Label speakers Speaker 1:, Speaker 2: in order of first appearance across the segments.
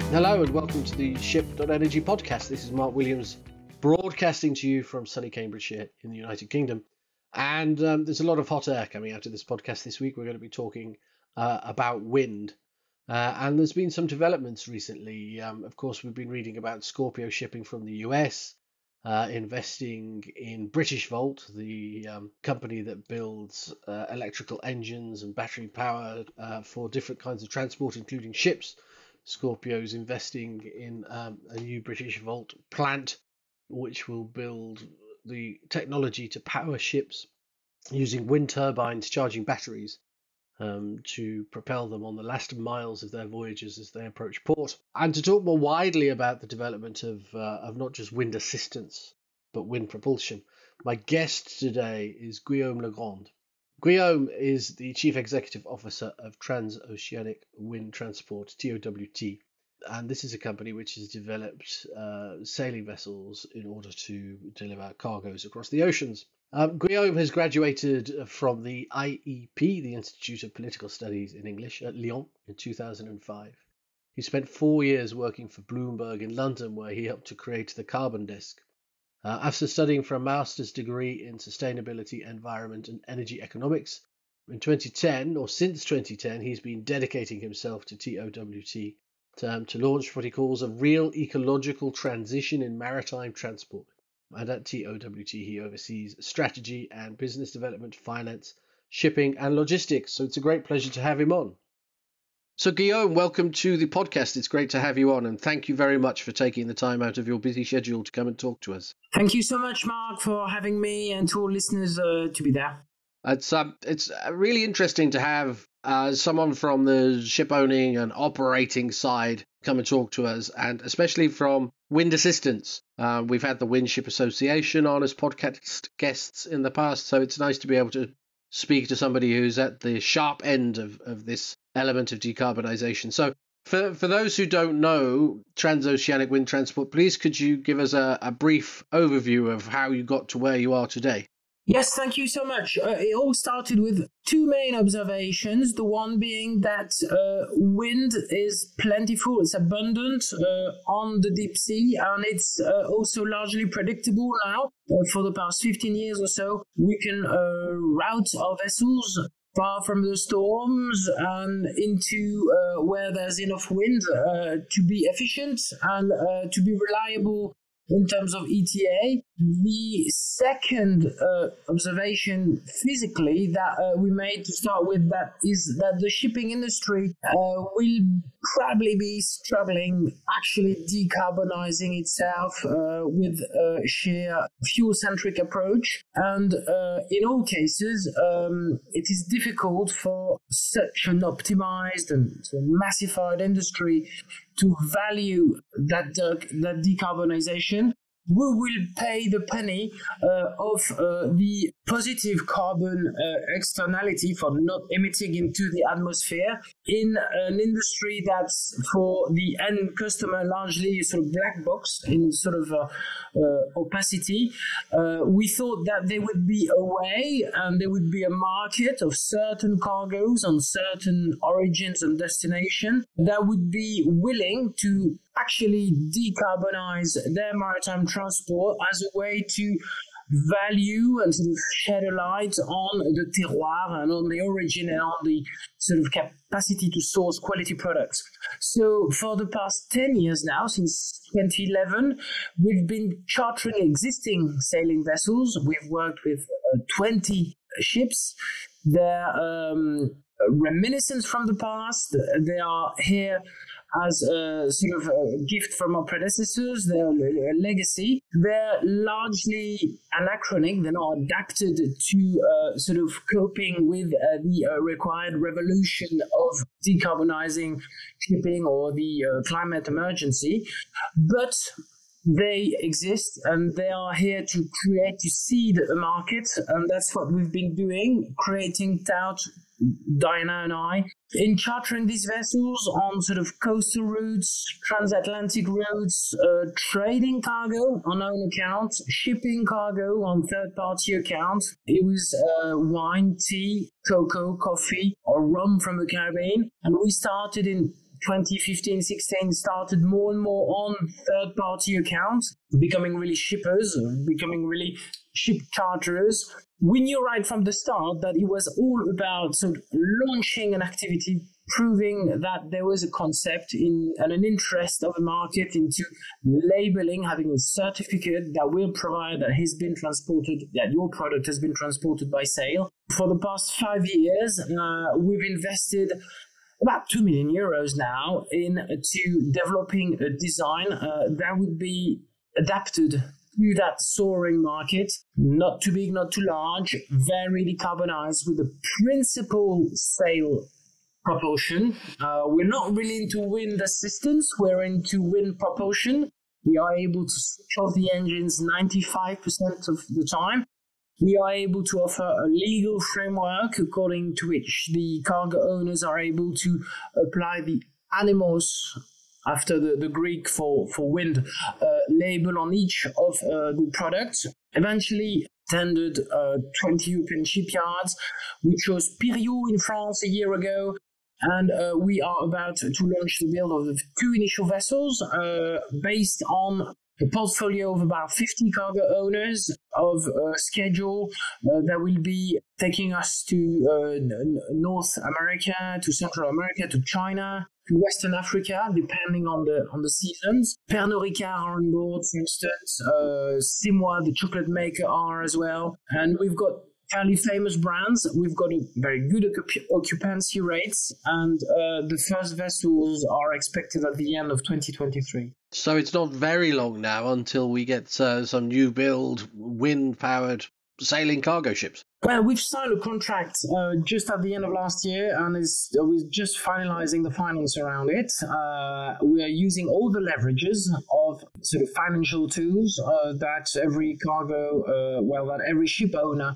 Speaker 1: Hello and welcome to the Ship.Energy podcast. This is Mark Williams broadcasting to you from sunny Cambridgeshire in the United Kingdom. And there's a lot of hot air coming out of this podcast this week. We're going to be talking about wind. And there's been some developments recently. Of course, we've been reading about Scorpio Shipping from the US, investing in Britishvolt, the company that builds electrical engines and battery power for different kinds of transport, including ships. Scorpio's investing in a new Britishvolt plant, which will build the technology to power ships using wind turbines charging batteries to propel them on the last miles of their voyages as they approach port. And to talk more widely about the development of not just wind assistance, but wind propulsion, my guest today is Guillaume Legrand. Guillaume is the Chief Executive Officer of Transoceanic Wind Transport, TOWT, and this is a company which has developed sailing vessels in order to deliver cargoes across the oceans. Guillaume has graduated from the IEP, the Institute of Political Studies in English, at Lyon in 2005. He spent 4 years working for Bloomberg in London, where he helped to create the Carbon Desk. After studying for a master's degree in sustainability, environment and energy economics, in 2010, or since 2010, he's been dedicating himself to TOWT to launch what he calls a real ecological transition in maritime transport. And at TOWT, he oversees strategy and business development, finance, shipping and logistics. So it's a great pleasure to have him on. So Guillaume, welcome to the podcast. It's great to have you on, and thank you very much for taking the time out of your busy schedule to come and talk to us.
Speaker 2: Thank you so much, Mark, for having me, and to all listeners to be there.
Speaker 1: It's really interesting to have someone from the ship owning and operating side come and talk to us, and especially from wind assistance. We've had the Wind Ship Association on as podcast guests in the past, so it's nice to be able to speak to somebody who's at the sharp end of this element of decarbonisation. So for those who don't know Transoceanic Wind Transport, please could you give us a brief overview of how you got to where you are today?
Speaker 2: Yes, thank you so much. It all started with two main observations. The one being that wind is plentiful, it's abundant on the deep sea, and it's also largely predictable now. For the past 15 years or so, we can route our vessels far from the storms and into where there's enough wind to be efficient and to be reliable in terms of ETA. The second observation physically that we made to start with that is that the shipping industry will probably be struggling actually decarbonizing itself with a sheer fuel-centric approach. And in all cases, it is difficult for such an optimized and massified industry to value that decarbonization. We will pay the penny of the positive carbon externality for not emitting into the atmosphere in an industry that's for the end customer largely sort of black box in sort of opacity. We thought that there would be a way and there would be a market of certain cargoes on certain origins and destination that would be willing to actually decarbonize their maritime transport as a way to value and sort of shed a light on the terroir and on the origin and on the sort of capacity to source quality products. So for the past 10 years now, since 2011, we've been chartering existing sailing vessels. We've worked with 20 ships. They're reminiscence from the past. They are here as a sort of a gift from our predecessors. They're a legacy. They're largely anachronic. They're not adapted to sort of coping with the required revolution of decarbonizing shipping or the climate emergency. But they exist and they are here to seed a market, and that's what we've been doing, creating TOWT, Diana and I, in chartering these vessels on sort of coastal routes, transatlantic routes, trading cargo on own account, shipping cargo on third-party account. It was wine, tea, cocoa, coffee, or rum from the Caribbean. And we started in 2015-16 started more and more on third-party accounts, becoming really shippers, becoming really ship charterers. We knew right from the start that it was all about sort of launching an activity, proving that there was a concept and an interest of the market into labeling, having a certificate that will provide that has been transported, that your product has been transported by sail. For the past 5 years, we've invested about 2 million euros now into developing a design that would be adapted to that soaring market, not too big, not too large, very decarbonized with the principal sail propulsion. We're not really into wind assistance, we're into wind propulsion. We are able to switch off the engines 95% of the time. We are able to offer a legal framework according to which the cargo owners are able to apply the animos, after the Greek for wind, label on each of the products. Eventually tendered 20 European shipyards. We chose Piriou in France a year ago, and we are about to launch the build of the 2 initial vessels based on a portfolio of about 50 cargo owners of a schedule that will be taking us to North America, to Central America, to China, to Western Africa, depending on the seasons. Pernod Ricard are on board, for instance. Simois, the chocolate maker, are as well. And we've got fairly famous brands. We've got a very good occupancy rates, and the first vessels are expected at the end of 2023.
Speaker 1: So it's not very long now until we get some new build wind-powered sailing cargo ships.
Speaker 2: Well, we've signed a contract just at the end of last year, and we're just finalizing the finance around it. We are using all the leverages of sort of financial tools that every that every ship owner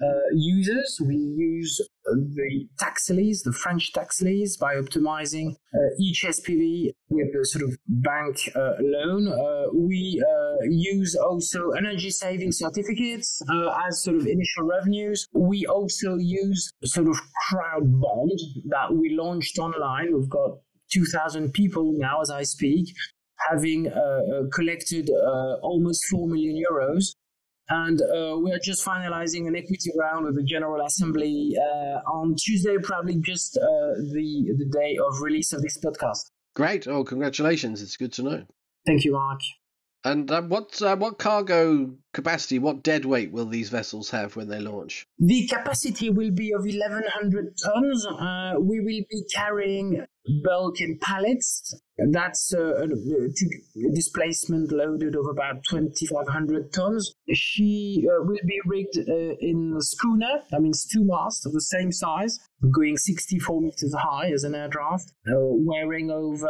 Speaker 2: uses. We use the tax lease, the French tax lease, by optimizing each SPV with the sort of bank loan. We use also energy saving certificates as sort of initial revenues. We also use sort of crowd bond that we launched online. We've got 2,000 people now as I speak, having collected almost 4 million euros. And we're just finalizing an equity round with the General Assembly on Tuesday, probably just the day of release of this podcast.
Speaker 1: Great. Oh, congratulations. It's good to know.
Speaker 2: Thank you, Mark.
Speaker 1: And what cargo capacity, what deadweight will these vessels have when they launch?
Speaker 2: The capacity will be of 1,100 tons. We will be carrying bulk and pallets. That's a displacement loaded of about 2,500 tons. She will be rigged in a schooner. That means 2 masts of the same size, going 64 meters high as an air draft, wearing over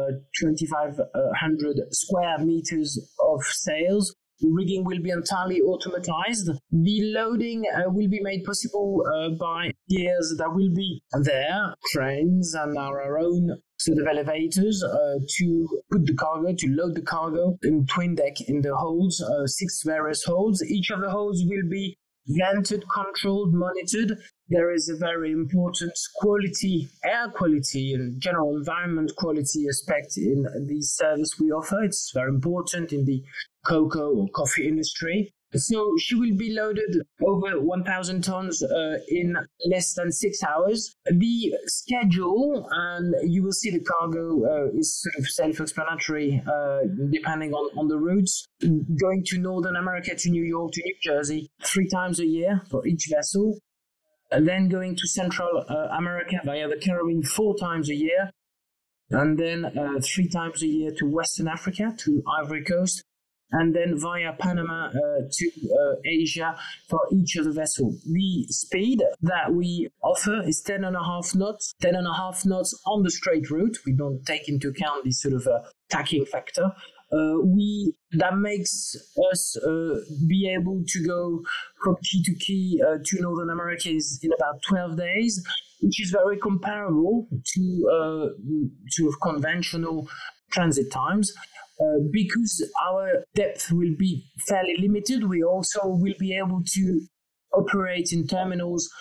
Speaker 2: 2,500 square meters of sails. Rigging will be entirely automatized. The loading will be made possible by gears that will be there, cranes, and our own sort of elevators to put the cargo, to load the cargo in twin deck in the holds, 6 various holds. Each of the holds will be vented, controlled, monitored. There is a very important air quality and general environment quality aspect in the service we offer. It's very important in the cocoa or coffee industry. So she will be loaded over 1,000 tons in less than 6 hours. The schedule, and you will see the cargo is sort of self-explanatory depending on the routes. Going to Northern America, to New York, to New Jersey, 3 times a year for each vessel. And then going to Central America via the Caribbean 4 times a year. And then 3 times a year to Western Africa, to Ivory Coast. And then via Panama to Asia for each of the vessels. The speed that we offer is 10.5 knots, 10.5 knots on the straight route. We don't take into account the sort of tacking factor. That makes us be able to go from key to key to Northern America in about 12 days, which is very comparable to sort of conventional transit times. Because our depth will be fairly limited, we also will be able to operate in terminals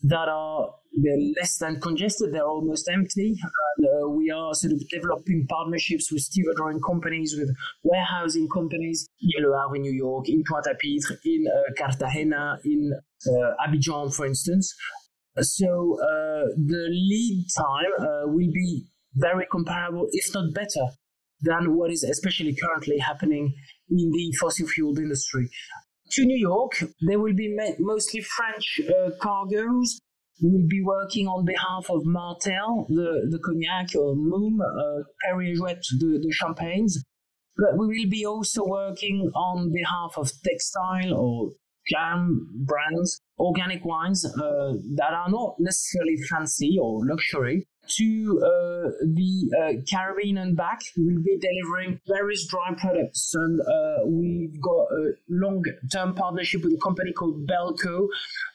Speaker 2: they're less than congested, they're almost empty. And we are sort of developing partnerships with stevedoring companies, with warehousing companies in Le Havre, in New York, in Pointe-à-Pitre, in Cartagena, in Abidjan, for instance. So the lead time will be very comparable, if not better, than what is especially currently happening in the fossil fuel industry. To New York, there will be mostly French cargoes. We'll be working on behalf of Martell, the cognac, or Mumm, Perrier-Jouet, the champagnes. But we will be also working on behalf of textile or jam brands, organic wines that are not necessarily fancy or luxury. To the Caribbean and back, we'll be delivering various dry products, and we've got a long-term partnership with a company called Belco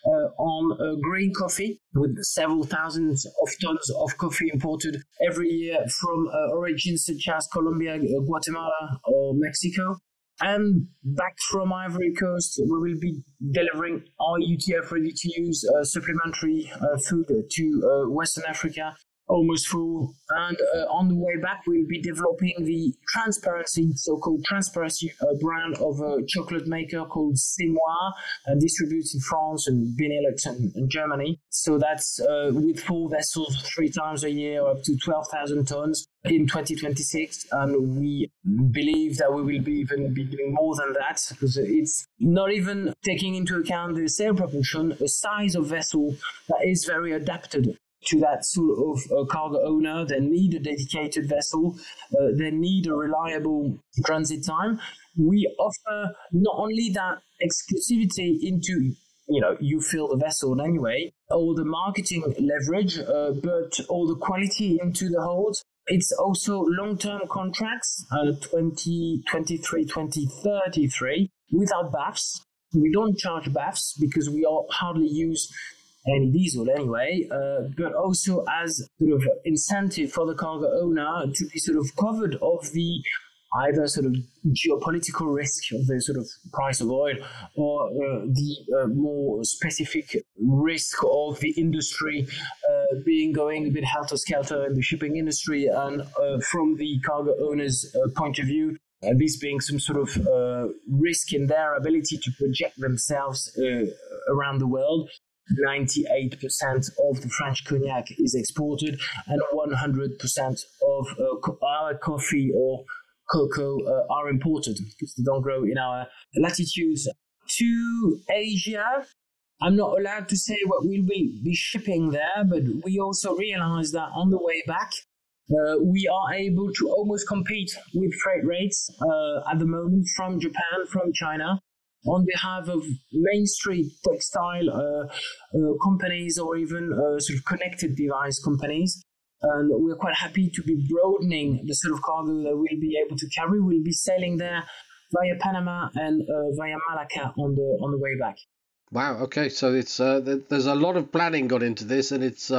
Speaker 2: on green coffee, with several thousands of tons of coffee imported every year from origins such as Colombia, Guatemala, or Mexico. And back from Ivory Coast, we will be delivering our UTF ready-to-use supplementary food to Western Africa, almost full. And on the way back, we'll be developing the Transparency, so-called Transparency brand of a chocolate maker called C'est Moi, distributed in France and Benelux and Germany. So that's with 4 vessels 3 times a year, up to 12,000 tons in 2026. And we believe that we will be doing more than that, because it's not even taking into account the sail propulsion, a size of vessel that is very adapted to that sort of cargo owner. They need a dedicated vessel. They need a reliable transit time. We offer not only that exclusivity into, you fill the vessel anyway, all the marketing leverage, but all the quality into the hold. It's also long-term contracts, 2023, 2033, without BAFs. We don't charge BAFs because we hardly use any diesel anyway, but also as sort of incentive for the cargo owner to be sort of covered of the either sort of geopolitical risk of the sort of price of oil, or the more specific risk of the industry going a bit helter-skelter in the shipping industry, and from the cargo owner's point of view, this being some sort of risk in their ability to project themselves around the world. 98% of the French cognac is exported, and 100% of our coffee or cocoa are imported because they don't grow in our latitudes. To Asia, I'm not allowed to say what we'll be shipping there, but we also realize that on the way back, we are able to almost compete with freight rates at the moment from Japan, from China, on behalf of Main Street textile companies, or even sort of connected device companies. And we're quite happy to be broadening the sort of cargo that we'll be able to carry. We'll be sailing there via Panama and via Malacca on the way back.
Speaker 1: Wow. Okay. So it's there's a lot of planning got into this, and it's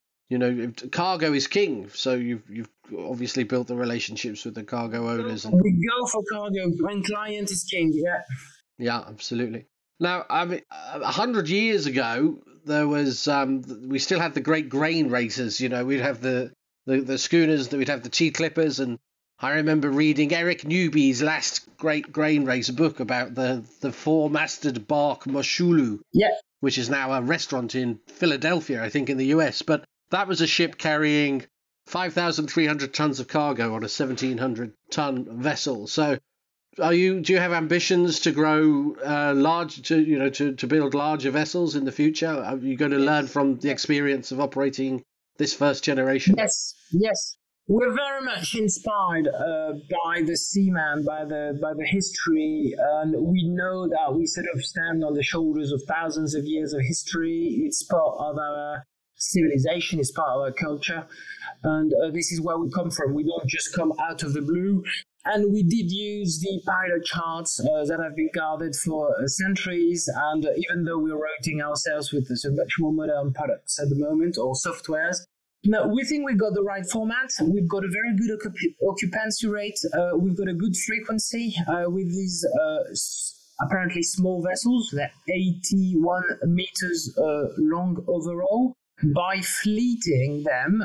Speaker 1: cargo is king. So you've obviously built the relationships with the cargo owners. And
Speaker 2: we go for cargo when client is king. Yeah.
Speaker 1: Yeah, absolutely. Now, I mean, 100 years ago, there was we still had the great grain races. We'd have the schooners, we'd have the tea clippers, and I remember reading Eric Newby's last great grain race book about the 4-masted bark Moshulu, which is now a restaurant in Philadelphia, I think, in the US. But that was a ship carrying 5,300 tons of cargo on a 1,700-ton vessel. So, do you have ambitions to grow to build larger vessels in the future? Are you going to learn from the experience of operating this first generation?
Speaker 2: Yes. We're very much inspired by the seaman, by the history, and we know that we sort of stand on the shoulders of thousands of years of history. It's part of our civilization, it's part of our culture, and this is where we come from. We don't just come out of the blue. And we did use the pilot charts that have been gathered for centuries. And even though we're rating ourselves with some much more modern products at the moment, or softwares, now, we think we've got the right format. We've got a very good occupancy rate. We've got a good frequency with these apparently small vessels. They're 81 meters long overall. By fleeting them,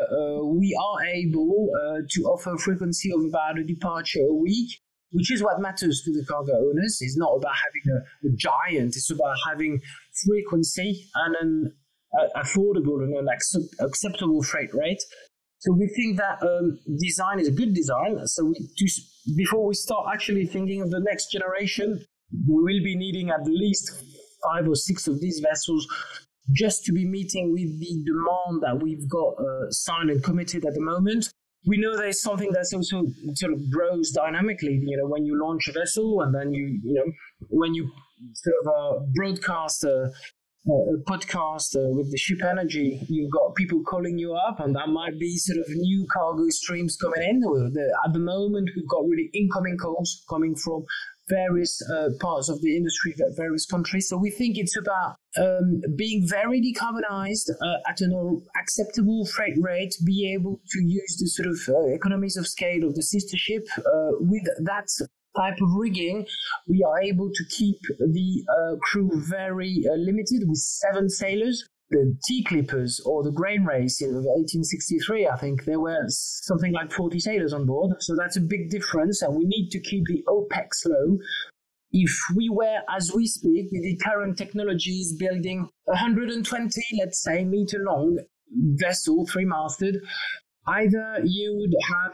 Speaker 2: we are able to offer a frequency of about a departure a week, which is what matters to the cargo owners. It's not about having a giant, it's about having frequency and an affordable and an acceptable freight rate. So we think that design is a good design. So before we start actually thinking of the next generation, we will be needing at least 5 or 6 of these vessels just to be meeting with the demand that we've got signed and committed at the moment. We know there's something that's also sort of grows dynamically. When you launch a vessel and then when you sort of broadcast a podcast with the Ship Energy, you've got people calling you up, and that might be sort of new cargo streams coming in. At the moment, we've got really incoming calls coming from various parts of the industry, various countries. So we think it's about being very decarbonized at an acceptable freight rate, be able to use the sort of economies of scale of the sister ship. With that type of rigging, we are able to keep the crew very limited with 7 sailors. The T-Clippers or the Grain Race in 1863, I think there were something like 40 sailors on board. So that's a big difference, and we need to keep the OPEX low. If we were, as we speak, with the current technologies, building 120, let's say, meter long vessel, 3-masted, either you would have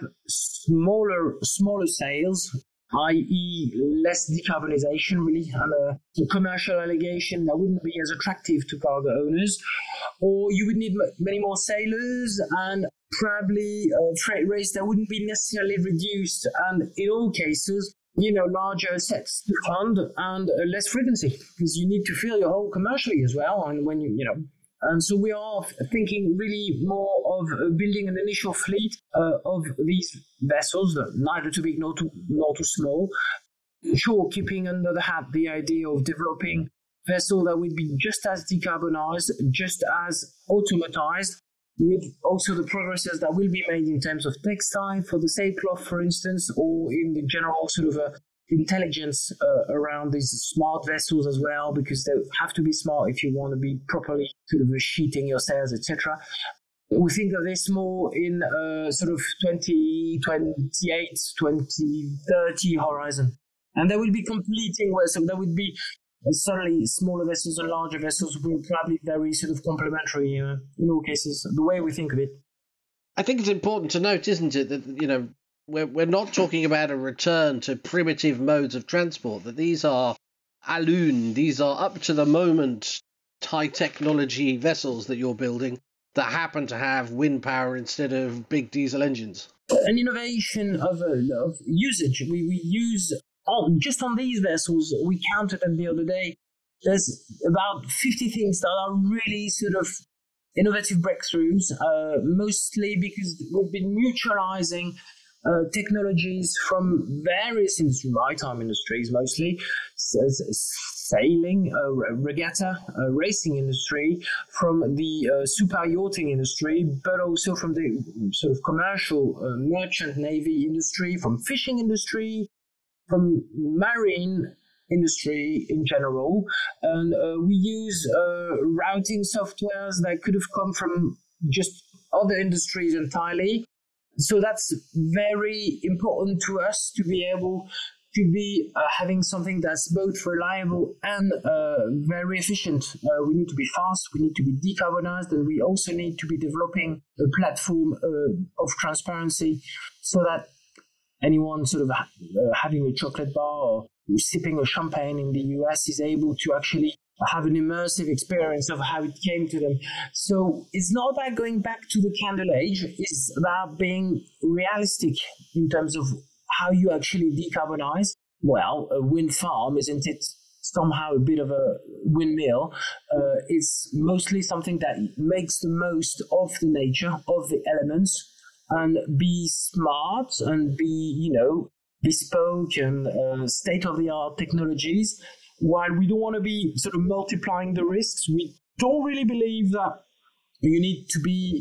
Speaker 2: smaller sails, i.e. less decarbonization, really, and a commercial allegation that wouldn't be as attractive to cargo owners, or you would need many more sailors and probably freight rates that wouldn't be necessarily reduced, and in all cases, larger sets to fund and less frequency, because you need to fill your hull commercially as well, and when and so we are thinking really more of building an initial fleet of these vessels, neither too big nor too small. Sure, keeping under the hat the idea of developing vessels that would be just as decarbonized, just as automatized, with also the progresses that will be made in terms of textile for the sailcloth, for instance, or in the general sort of intelligence around these smart vessels as well, because they have to be smart if you want to be properly sort of sheeting your sails, etc. We think of this more in sort of 2028, 2030 horizon. And they will be completing, so there would be certainly smaller vessels and larger vessels will probably very sort of complementary in all cases, the way we think of it.
Speaker 1: I think it's important to note, isn't it, that, we're not talking about a return to primitive modes of transport, that these are Alun, these are up to the moment high technology vessels that you're building that happen to have wind power instead of big diesel engines.
Speaker 2: An innovation of usage. We use, just on these vessels, we counted them the other day, there's about 50 things that are really sort of innovative breakthroughs, mostly because we've been mutualizing technologies from various industries, maritime industries mostly, sailing, regatta, racing industry, from the super yachting industry, but also from the sort of commercial merchant navy industry, from fishing industry, from marine industry in general. And we use routing softwares that could have come from just other industries entirely. So that's very important to us to be able to be having something that's both reliable and very efficient. We need to be fast, we need to be decarbonized, and we also need to be developing a platform of transparency so that anyone sort of having a chocolate bar or sipping a champagne in the US is able to actually have an immersive experience of how it came to them. So it's not about going back to the candle age, it's about being realistic in terms of how you actually decarbonize. Well, a wind farm, isn't it somehow a bit of a windmill? It's mostly something that makes the most of the nature, of the elements, and be smart and be, bespoke and state-of-the-art technologies. While we don't want to be sort of multiplying the risks, we don't really believe that you need to be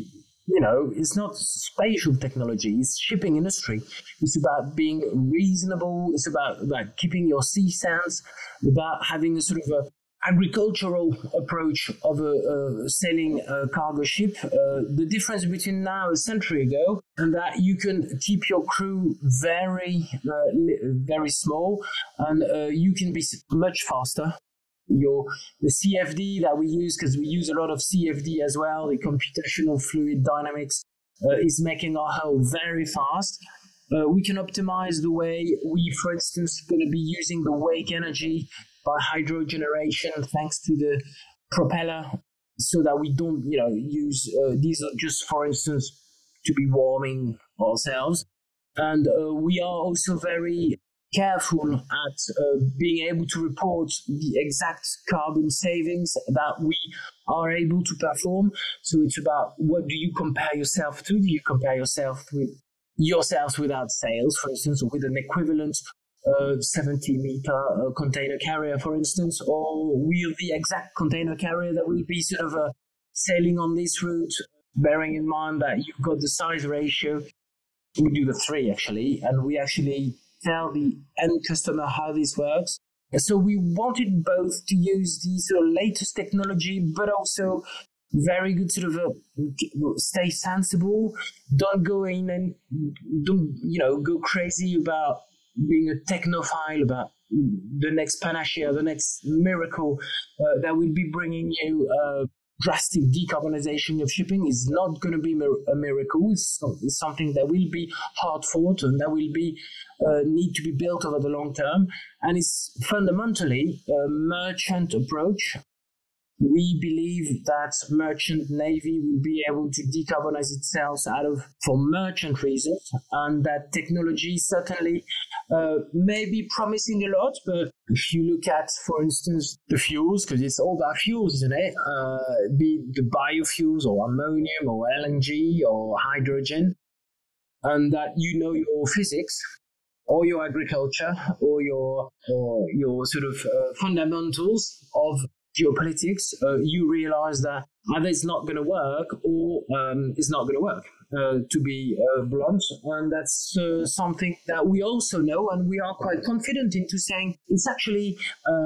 Speaker 2: it's not spatial technology, it's shipping industry. It's about being reasonable, it's about keeping your sea sense, about having a sort of a agricultural approach of sailing a cargo ship. The difference between now a century ago and that you can keep your crew very, very small, and you can be much faster. The CFD that we use, because we use a lot of CFD as well, the computational fluid dynamics, is making our hull very fast. We can optimize the way we, for instance, going to be using the wake energy by hydrogeneration thanks to the propeller, so that we don't, use diesel just, for instance, to be warming ourselves. And we are also very careful at being able to report the exact carbon savings that we are able to perform. So it's about, what do you compare yourself to? Do you compare yourself with yourselves without sails, for instance, or with an equivalent 70-meter container carrier, for instance, or with the exact container carrier that will be sort of sailing on this route, bearing in mind that you've got the size ratio. We do the 3 actually, and we actually tell the end customer how this works. And so we wanted both to use the sort of latest technology, but also very good sort of stay sensible. Don't go in and don't go crazy about being a technophile, about the next panacea, the next miracle that will be bringing you drastic decarbonization of shipping. Is not going to be a miracle. It's something that will be hard fought and that will be need to be built over the long term. And it's fundamentally a merchant approach. We believe that merchant navy will be able to decarbonize itself for merchant reasons, and that technology certainly may be promising a lot. But if you look at, for instance, the fuels, because it's all about fuels, isn't it? Be the biofuels or ammonium or LNG or hydrogen, and that your physics or your agriculture or your sort of fundamentals of geopolitics, you realize that either it's not going to work or it's not going to work, to be blunt. And that's something that we also know, and we are quite confident into saying it's actually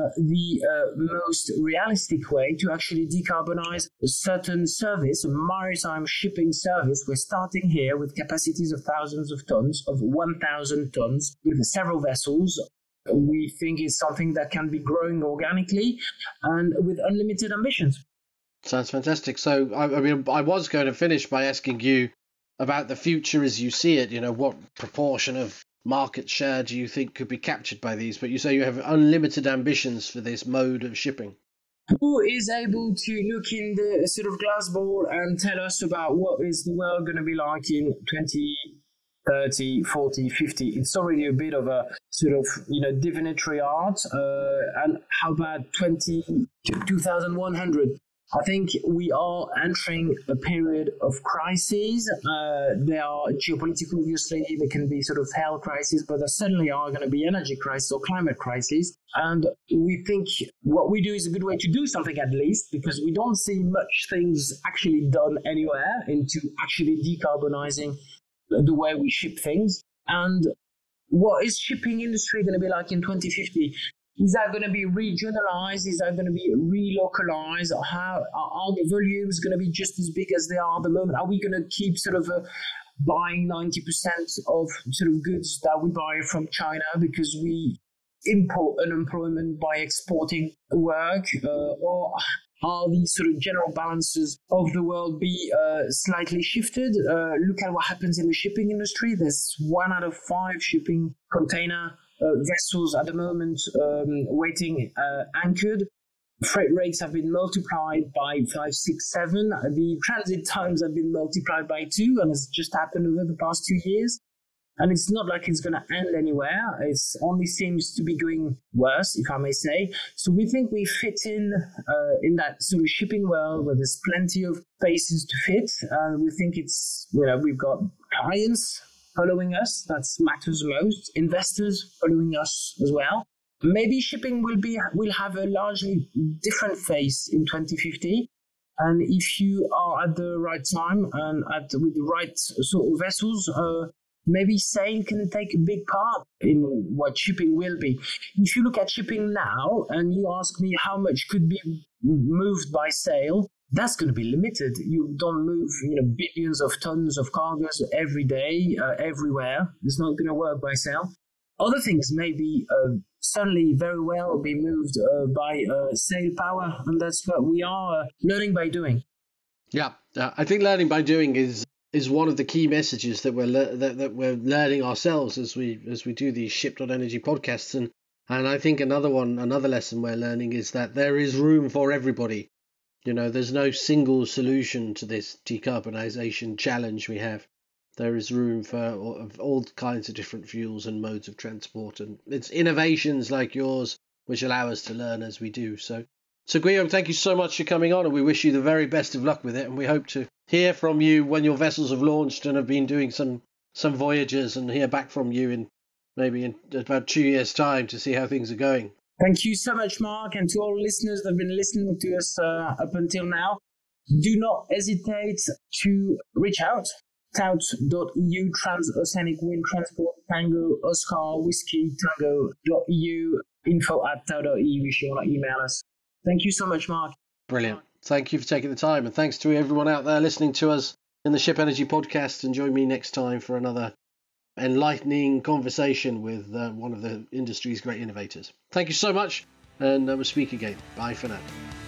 Speaker 2: the most realistic way to actually decarbonize a certain service, a maritime shipping service. We're starting here with capacities of thousands of tons, of 1,000 tons, with several vessels. We think it's something that can be growing organically and with unlimited ambitions.
Speaker 1: Sounds fantastic. So, I was going to finish by asking you about the future as you see it. What proportion of market share do you think could be captured by these? But you say you have unlimited ambitions for this mode of shipping.
Speaker 2: Who is able to look in the sort of glass ball and tell us about what is the world going to be like in 2030, 40, 50? It's already a bit of a sort of, divinatory art. And how about 2100? I think we are entering a period of crises. There are geopolitical, obviously, there can be sort of health crises, but there certainly are going to be energy crises or climate crises. And we think what we do is a good way to do something, at least, because we don't see much things actually done anywhere into actually decarbonizing the way we ship things. And what is shipping industry going to be like in 2050? Is that going to be regionalized? Is that going to be relocalized? How are the volumes going to be just as big as they are at the moment? Are we going to keep sort of buying 90% of sort of goods that we buy from China because we import unemployment by exporting work? Or are these sort of general balances of the world be slightly shifted? Look at what happens in the shipping industry. There's 1 out of 5 shipping container vessels at the moment waiting anchored. Freight rates have been multiplied by 5, 6, 7. The transit times have been multiplied by 2, and it's just happened over the past 2 years. And it's not like it's going to end anywhere. It only seems to be going worse, if I may say. So we think we fit in that sort of shipping world where there's plenty of spaces to fit. We think it's, we've got clients following us. That matters most. Investors following us as well. Maybe shipping will have a largely different face in 2050. And if you are at the right time and with the right sort of vessels, maybe sail can take a big part in what shipping will be. If you look at shipping now and you ask me how much could be moved by sail, that's going to be limited. You don't move, billions of tons of cargoes every day, everywhere. It's not going to work by sail. Other things may be certainly very well be moved by sail power, and that's what we are learning by doing.
Speaker 1: Yeah, I think learning by doing is one of the key messages that we're learning ourselves as we do these Ship.Energy podcasts, and I think another lesson we're learning is that there is room for everybody. There's no single solution to this decarbonisation challenge we have. There is room for all kinds of different fuels and modes of transport, and it's innovations like yours which allow us to learn as we do. So Guillaume, thank you so much for coming on, and we wish you the very best of luck with it, and we hope to hear from you when your vessels have launched and have been doing some voyages, and hear back from you in about 2 years' time to see how things are going.
Speaker 2: Thank you so much, Mark, and to all listeners that have been listening to us up until now. Do not hesitate to reach out. tout.eu, Transoceanic Wind Transport, Tango, Oscar, Whiskey, Tango.eu, info@tout.eu if you want to email us. Thank you so much, Mark.
Speaker 1: Brilliant. Thank you for taking the time, and thanks to everyone out there listening to us in the Ship Energy podcast, and join me next time for another enlightening conversation with one of the industry's great innovators. Thank you so much, and we'll speak again. Bye for now.